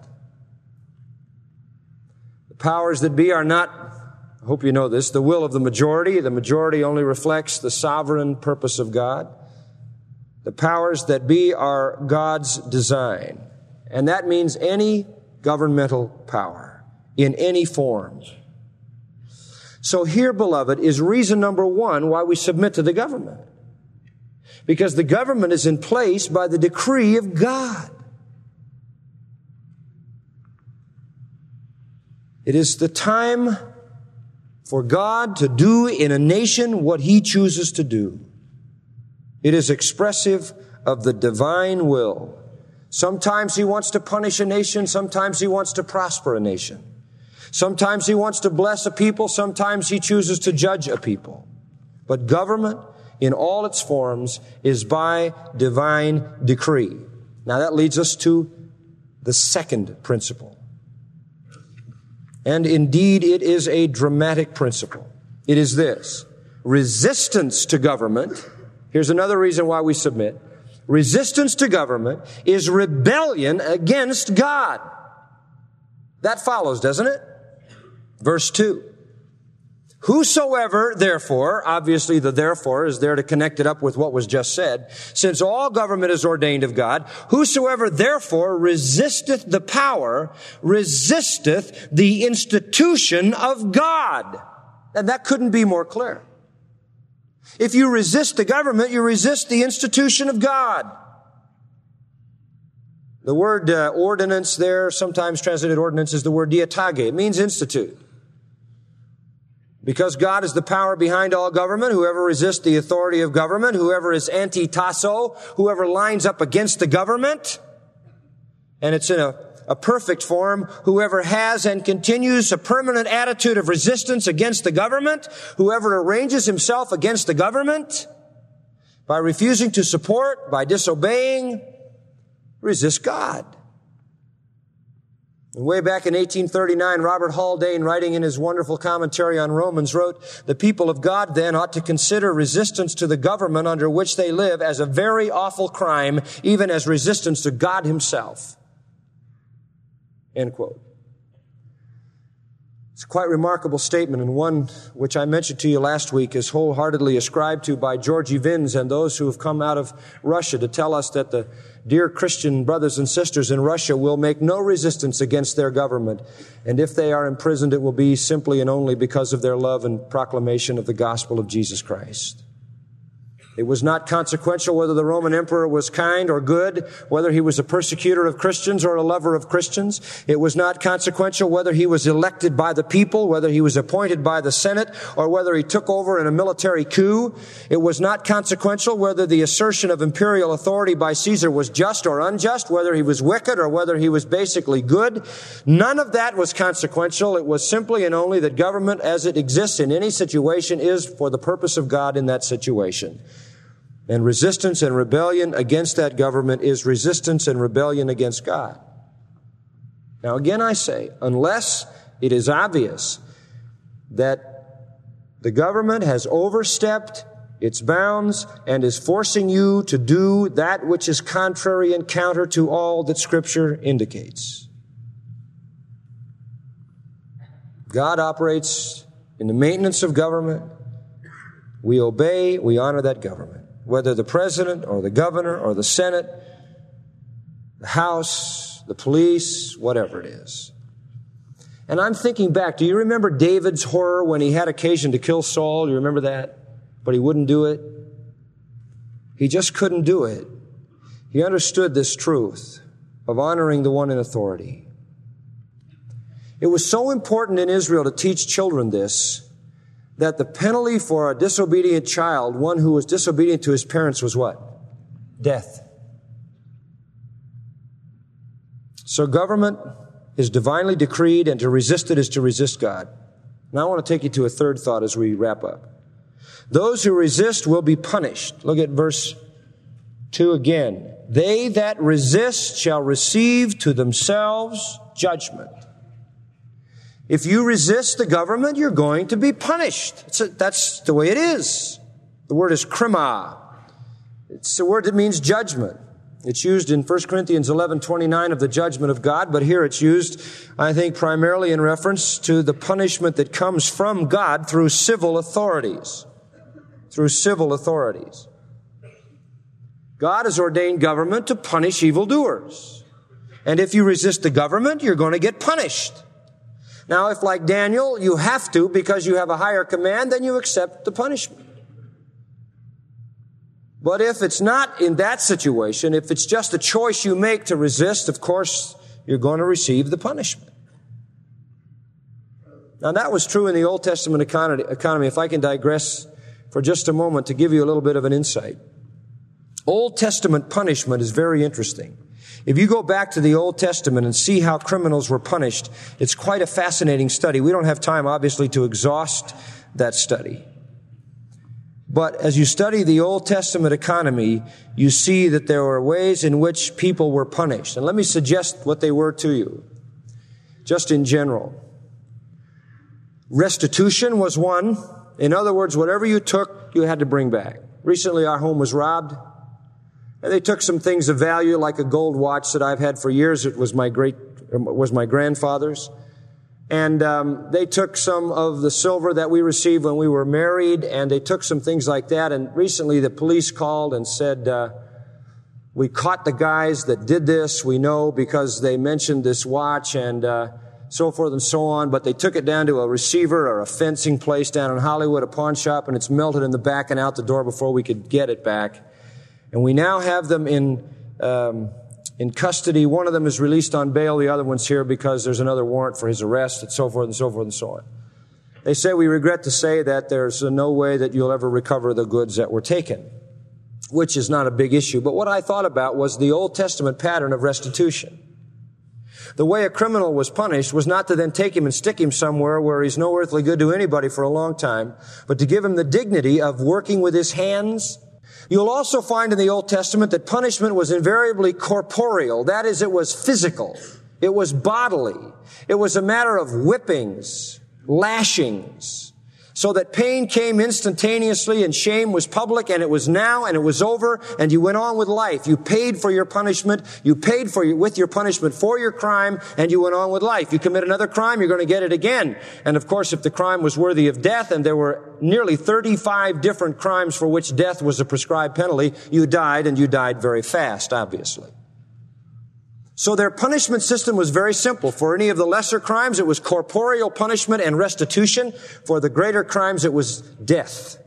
Speaker 2: The powers that be are not, I hope you know this, the will of the majority. The majority only reflects the sovereign purpose of God. The powers that be are God's design. And that means any governmental power in any form. So here, beloved, is reason number one why we submit to the government. Because the government is in place by the decree of God. It is the time for God to do in a nation what He chooses to do. It is expressive of the divine will. Sometimes He wants to punish a nation. Sometimes He wants to prosper a nation. Sometimes He wants to bless a people. Sometimes He chooses to judge a people. But government, in all its forms, is by divine decree. Now that leads us to the second principle. And indeed, it is a dramatic principle. It is this: resistance to government. Here's another reason why we submit. Resistance to government is rebellion against God. That follows, doesn't it? Verse 2. Whosoever, therefore, obviously the therefore is there to connect it up with what was just said, since all government is ordained of God, whosoever therefore resisteth the power, resisteth the institution of God. And that couldn't be more clear. If you resist the government, you resist the institution of God. The word ordinance there, sometimes translated ordinance, is the word diatage. It means institute. Because God is the power behind all government, whoever resists the authority of government, whoever is anti-tasso, whoever lines up against the government, and it's in a perfect form, whoever has and continues a permanent attitude of resistance against the government, whoever arranges himself against the government by refusing to support, by disobeying, resists God. And way back in 1839, Robert Haldane, writing in his wonderful commentary on Romans, wrote, "The people of God then ought to consider resistance to the government under which they live as a very awful crime, even as resistance to God himself." End quote. It's a quite remarkable statement, and one which I mentioned to you last week is wholeheartedly ascribed to by Georgy Vins and those who have come out of Russia to tell us that the dear Christian brothers and sisters in Russia will make no resistance against their government. And if they are imprisoned, it will be simply and only because of their love and proclamation of the gospel of Jesus Christ. It was not consequential whether the Roman emperor was kind or good, whether he was a persecutor of Christians or a lover of Christians. It was not consequential whether he was elected by the people, whether he was appointed by the Senate, or whether he took over in a military coup. It was not consequential whether the assertion of imperial authority by Caesar was just or unjust, whether he was wicked or whether he was basically good. None of that was consequential. It was simply and only that government as it exists in any situation is for the purpose of God in that situation. And resistance and rebellion against that government is resistance and rebellion against God. Now again I say, unless it is obvious that the government has overstepped its bounds and is forcing you to do that which is contrary and counter to all that Scripture indicates. God operates in the maintenance of government. We obey, we honor that government. Whether the president or the governor or the Senate, the House, the police, whatever it is. And I'm thinking back, do you remember David's horror when he had occasion to kill Saul? Do you remember that? But he wouldn't do it. He just couldn't do it. He understood this truth of honoring the one in authority. It was so important in Israel to teach children this, that the penalty for a disobedient child, one who was disobedient to his parents, was what? Death. So government is divinely decreed, and to resist it is to resist God. Now I want to take you to a third thought as we wrap up. Those who resist will be punished. Look at verse 2 again. They that resist shall receive to themselves judgment. If you resist the government, you're going to be punished. That's the way it is. The word is krima. It's a word that means judgment. It's used in 1 Corinthians 11:29 of the judgment of God, but here it's used, I think, primarily in reference to the punishment that comes from God through civil authorities. Through civil authorities. God has ordained government to punish evildoers. And if you resist the government, you're going to get punished. Now, if like Daniel, you have to because you have a higher command, then you accept the punishment. But if it's not in that situation, if it's just a choice you make to resist, of course, you're going to receive the punishment. Now, that was true in the Old Testament economy. If I can digress for just a moment to give you a little bit of an insight. Old Testament punishment is very interesting. If you go back to the Old Testament and see how criminals were punished, it's quite a fascinating study. We don't have time, obviously, to exhaust that study. But as you study the Old Testament economy, you see that there were ways in which people were punished. And let me suggest what they were to you, just in general. Restitution was one. In other words, whatever you took, you had to bring back. Recently, our home was robbed. And they took some things of value, like a gold watch that I've had for years. It was my grandfather's. And they took some of the silver that we received when we were married, and they took some things like that. And recently the police called and said, we caught the guys that did this. We know because they mentioned this watch and so forth and so on. But they took it down to a receiver or a fencing place down in Hollywood, a pawn shop, and it's melted in the back and out the door before we could get it back. And we now have them in custody. One of them is released on bail. The other one's here because there's another warrant for his arrest, and so forth and so forth and so on. They say, we regret to say that there's no way that you'll ever recover the goods that were taken, which is not a big issue. But what I thought about was the Old Testament pattern of restitution. The way a criminal was punished was not to then take him and stick him somewhere where he's no earthly good to anybody for a long time, but to give him the dignity of working with his hands. You'll also find in the Old Testament that punishment was invariably corporeal. That is, it was physical. It was bodily. It was a matter of whippings, lashings, so that pain came instantaneously and shame was public, and it was now and it was over, and you went on with life. You paid for your punishment. You paid with your punishment for your crime, and you went on with life. You commit another crime, you're going to get it again. And of course, if the crime was worthy of death, and there were nearly 35 different crimes for which death was a prescribed penalty, you died, and you died very fast, obviously. So their punishment system was very simple. For any of the lesser crimes, it was corporeal punishment and restitution. For the greater crimes, it was death.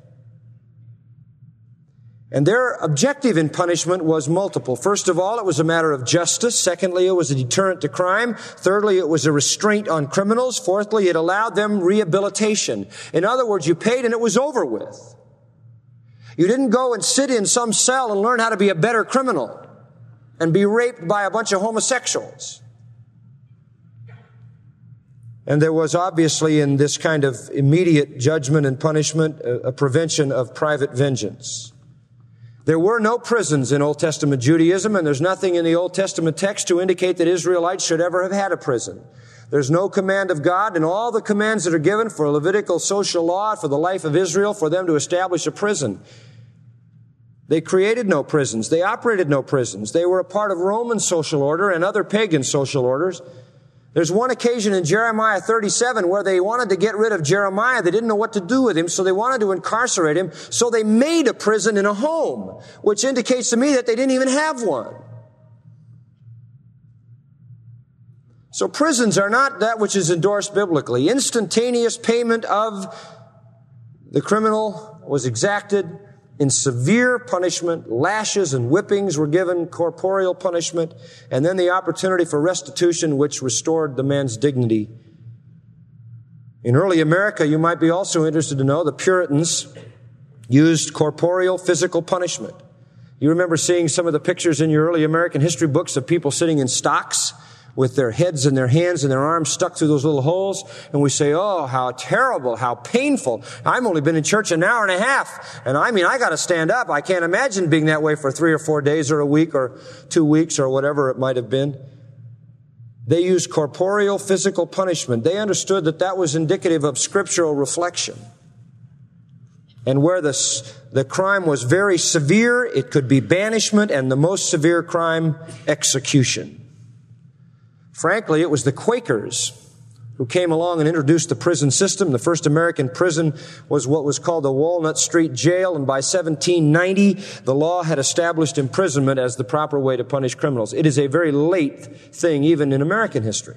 Speaker 2: And their objective in punishment was multiple. First of all, it was a matter of justice. Secondly, it was a deterrent to crime. Thirdly, it was a restraint on criminals. Fourthly, it allowed them rehabilitation. In other words, you paid and it was over with. You didn't go and sit in some cell and learn how to be a better criminal and be raped by a bunch of homosexuals. And there was obviously in this kind of immediate judgment and punishment a prevention of private vengeance. There were no prisons in Old Testament Judaism, and there's nothing in the Old Testament text to indicate that Israelites should ever have had a prison. There's no command of God in all the commands that are given for Levitical social law, for the life of Israel, for them to establish a prison. They created no prisons. They operated no prisons. They were a part of Roman social order and other pagan social orders. There's one occasion in Jeremiah 37 where they wanted to get rid of Jeremiah. They didn't know what to do with him, so they wanted to incarcerate him. So they made a prison in a home, which indicates to me that they didn't even have one. So prisons are not that which is endorsed biblically. Instantaneous payment of the criminal was exacted in severe punishment. Lashes and whippings were given, corporeal punishment, and then the opportunity for restitution, which restored the man's dignity. In early America, you might be also interested to know, the Puritans used corporeal physical punishment. You remember seeing some of the pictures in your early American history books of people sitting in stocks with their heads and their hands and their arms stuck through those little holes. And we say, oh, how terrible, how painful. I've only been in church an hour and a half. And I got to stand up. I can't imagine being that way for 3 or 4 days or a week or 2 weeks or whatever it might have been. They used corporeal physical punishment. They understood that that was indicative of scriptural reflection. And where the crime was very severe, it could be banishment, and the most severe crime, execution. Frankly, it was the Quakers who came along and introduced the prison system. The first American prison was what was called the Walnut Street Jail, and by 1790, the law had established imprisonment as the proper way to punish criminals. It is a very late thing, even in American history.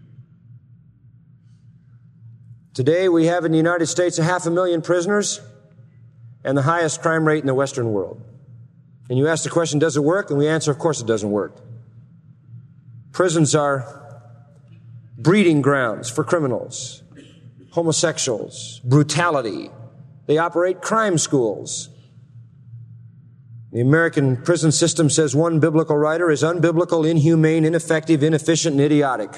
Speaker 2: Today, we have in the United States 500,000 prisoners and the highest crime rate in the Western world. And you ask the question, does it work? And we answer, of course it doesn't work. Prisons are breeding grounds for criminals, homosexuals, brutality. They operate crime schools. The American prison system, says one biblical writer, is unbiblical, inhumane, ineffective, inefficient, and idiotic.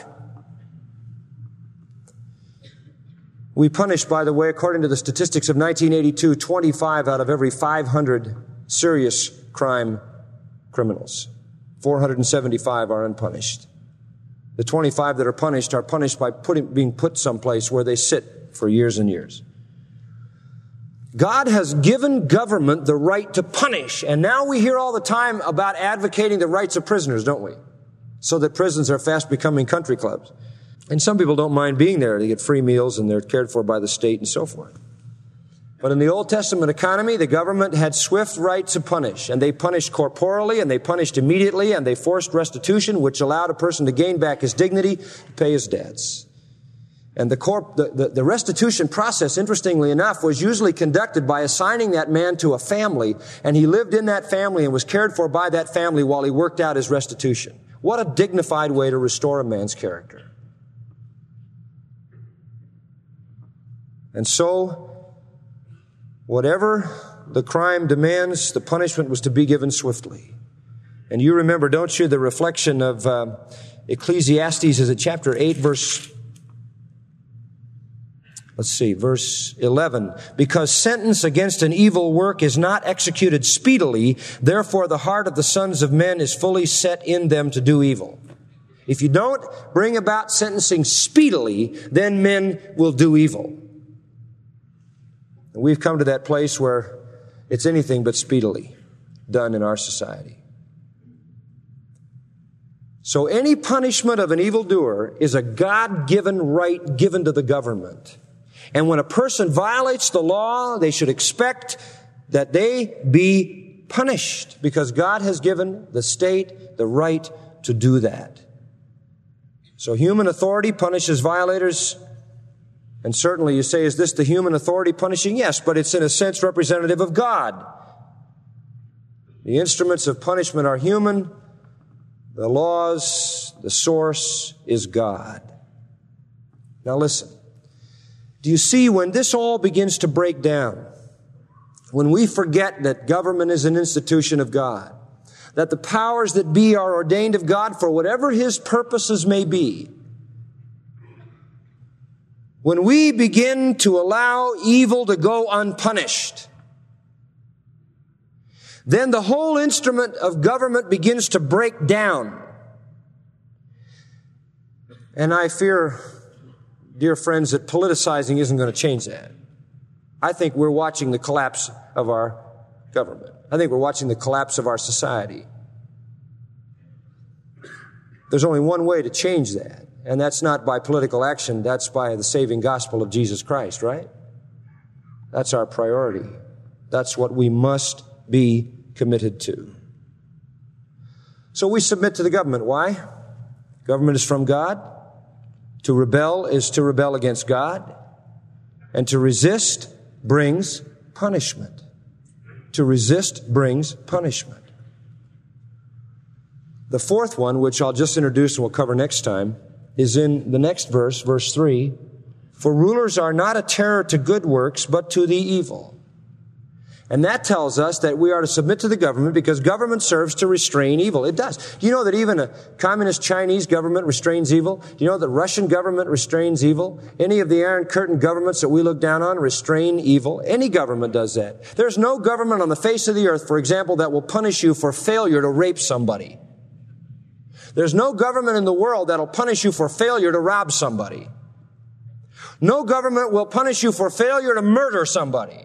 Speaker 2: We punish, by the way, according to the statistics of 1982, 25 out of every 500 serious crime criminals. 475 are unpunished. The 25 that are punished by being put someplace where they sit for years and years. God has given government the right to punish, and now we hear all the time about advocating the rights of prisoners, don't we? So that prisons are fast becoming country clubs. And some people don't mind being there. They get free meals and they're cared for by the state and so forth. But in the Old Testament economy, the government had swift right to punish, and they punished corporally, and they punished immediately, and they forced restitution, which allowed a person to gain back his dignity, to pay his debts. And the restitution process, interestingly enough, was usually conducted by assigning that man to a family, and he lived in that family and was cared for by that family while he worked out his restitution. What a dignified way to restore a man's character. And so, whatever the crime demands, the punishment was to be given swiftly. And you remember, don't you, the reflection of Ecclesiastes is at chapter 8, verse 11. Because sentence against an evil work is not executed speedily, therefore the heart of the sons of men is fully set in them to do evil. If you don't bring about sentencing speedily, then men will do evil. And we've come to that place where it's anything but speedily done in our society. So any punishment of an evildoer is a God-given right given to the government. And when a person violates the law, they should expect that they be punished because God has given the state the right to do that. So human authority punishes violators. And certainly you say, is this the human authority punishing? Yes, but it's in a sense representative of God. The instruments of punishment are human. The laws, the source is God. Now listen. Do you see, when this all begins to break down, when we forget that government is an institution of God, that the powers that be are ordained of God for whatever His purposes may be, when we begin to allow evil to go unpunished, then the whole instrument of government begins to break down. And I fear, dear friends, that politicizing isn't going to change that. I think we're watching the collapse of our government. I think we're watching the collapse of our society. There's only one way to change that, and that's not by political action, that's by the saving gospel of Jesus Christ, right? That's our priority. That's what we must be committed to. So we submit to the government. Why? Government is from God. To rebel is to rebel against God. And to resist brings punishment. To resist brings punishment. The fourth one, which I'll just introduce and we'll cover next time, is in the next verse, verse 3. For rulers are not a terror to good works, but to the evil. And that tells us that we are to submit to the government because government serves to restrain evil. It does. Do you know that even a communist Chinese government restrains evil? Do you know that Russian government restrains evil? Any of the Iron Curtain governments that we look down on restrain evil. Any government does that. There's no government on the face of the earth, for example, that will punish you for failure to rape somebody. There's no government in the world that'll punish you for failure to rob somebody. No government will punish you for failure to murder somebody.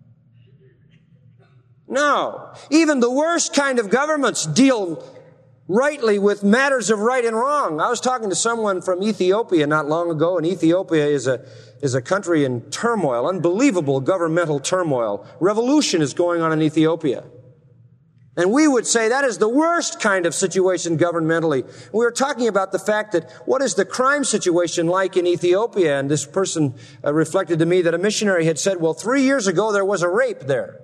Speaker 2: No. Even the worst kind of governments deal rightly with matters of right and wrong. I was talking to someone from Ethiopia not long ago, and Ethiopia is a country in turmoil, unbelievable governmental turmoil. Revolution is going on in Ethiopia. And we would say that is the worst kind of situation governmentally. We were talking about the fact that what is the crime situation like in Ethiopia? And this person reflected to me that a missionary had said, well, 3 years ago there was a rape there.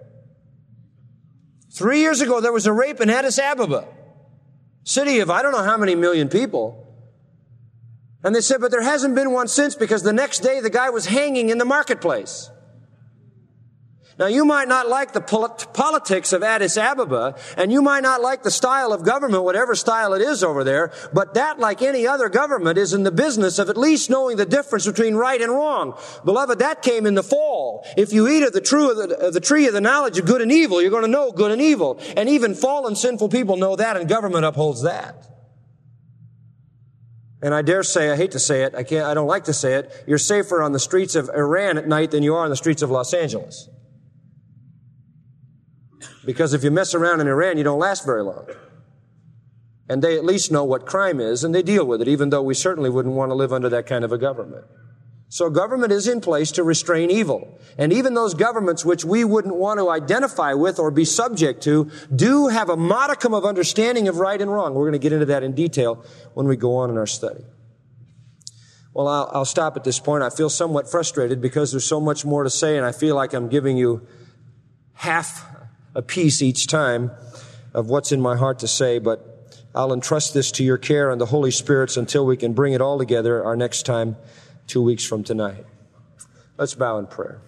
Speaker 2: 3 years ago there was a rape in Addis Ababa, city of I don't know how many million people. And they said, but there hasn't been one since because the next day the guy was hanging in the marketplace. Now, you might not like the politics of Addis Ababa, and you might not like the style of government, whatever style it is over there, but that, like any other government, is in the business of at least knowing the difference between right and wrong. Beloved, that came in the fall. If you eat of the tree of the knowledge of good and evil, you're going to know good and evil. And even fallen, sinful people know that, and government upholds that. And I dare say, I hate to say it, I don't like to say it, you're safer on the streets of Iran at night than you are on the streets of Los Angeles. Because if you mess around in Iran, you don't last very long. And they at least know what crime is, and they deal with it, even though we certainly wouldn't want to live under that kind of a government. So government is in place to restrain evil. And even those governments which we wouldn't want to identify with or be subject to do have a modicum of understanding of right and wrong. We're going to get into that in detail when we go on in our study. Well, I'll stop at this point. I feel somewhat frustrated because there's so much more to say, and I feel like I'm giving you half a piece each time of what's in my heart to say, but I'll entrust this to your care and the Holy Spirit's until we can bring it all together our next time 2 weeks from tonight. Let's bow in prayer.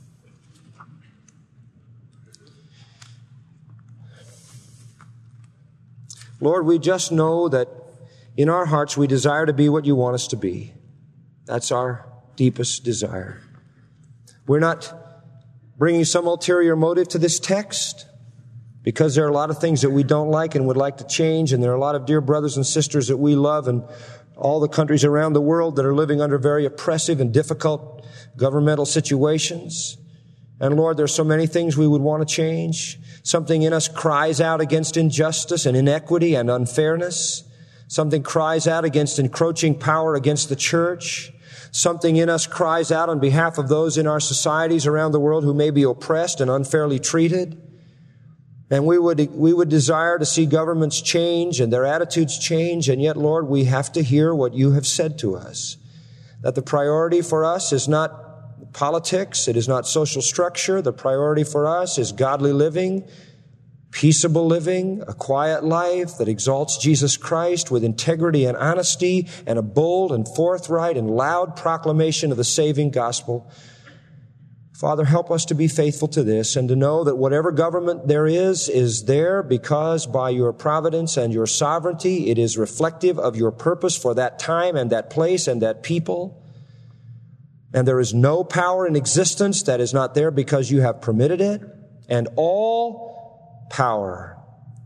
Speaker 2: Lord, we just know that in our hearts we desire to be what you want us to be. That's our deepest desire. We're not bringing some ulterior motive to this text. because there are a lot of things that we don't like and would like to change, and there are a lot of dear brothers and sisters that we love in all the countries around the world that are living under very oppressive and difficult governmental situations. And Lord, there's so many things we would want to change. Something in us cries out against injustice and inequity and unfairness. Something cries out against encroaching power against the church. Something in us cries out on behalf of those in our societies around the world who may be oppressed and unfairly treated. And we would desire to see governments change and their attitudes change. And yet, Lord, we have to hear what you have said to us. That the priority for us is not politics. It is not social structure. The priority for us is godly living, peaceable living, a quiet life that exalts Jesus Christ with integrity and honesty, and a bold and forthright and loud proclamation of the saving gospel. Father, help us to be faithful to this and to know that whatever government there is there because by your providence and your sovereignty, it is reflective of your purpose for that time and that place and that people. And there is no power in existence that is not there because you have permitted it. And all power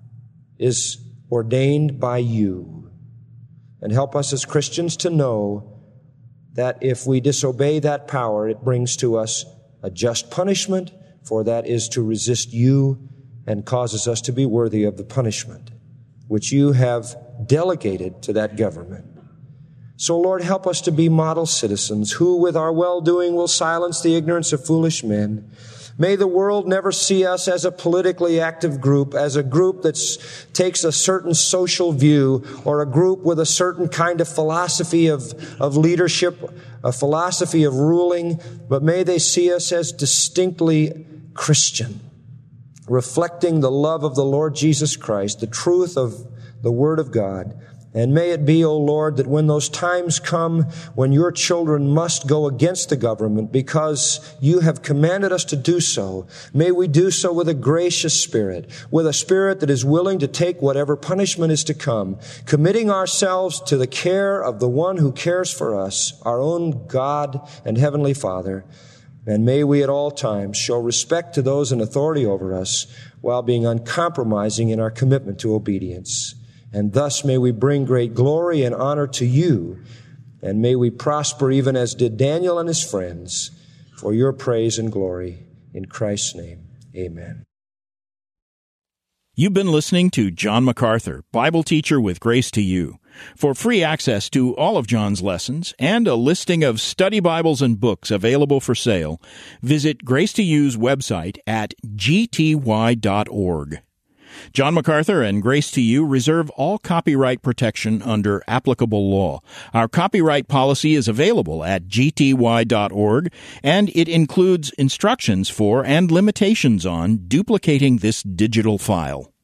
Speaker 2: is ordained by you. And help us as Christians to know that if we disobey that power, it brings to us a just punishment, for that is to resist you and causes us to be worthy of the punishment which you have delegated to that government. So, Lord, help us to be model citizens who, with our well-doing, will silence the ignorance of foolish men. May the world never see us as a politically active group, as a group that takes a certain social view, or a group with a certain kind of philosophy of leadership, a philosophy of ruling, but may they see us as distinctly Christian, reflecting the love of the Lord Jesus Christ, the truth of the Word of God. And may it be, O Lord, that when those times come when your children must go against the government because you have commanded us to do so, may we do so with a gracious spirit, with a spirit that is willing to take whatever punishment is to come, committing ourselves to the care of the one who cares for us, our own God and Heavenly Father. And may we at all times show respect to those in authority over us while being uncompromising in our commitment to obedience. And thus may we bring great glory and honor to you, and may we prosper even as did Daniel and his friends, for your praise and glory. In Christ's name, amen.
Speaker 1: You've been listening to John MacArthur, Bible teacher with Grace to You. For free access to all of John's lessons and a listing of study Bibles and books available for sale, visit Grace to You's website at gty.org. John MacArthur and Grace to You reserve all copyright protection under applicable law. Our copyright policy is available at gty.org, and it includes instructions for and limitations on duplicating this digital file.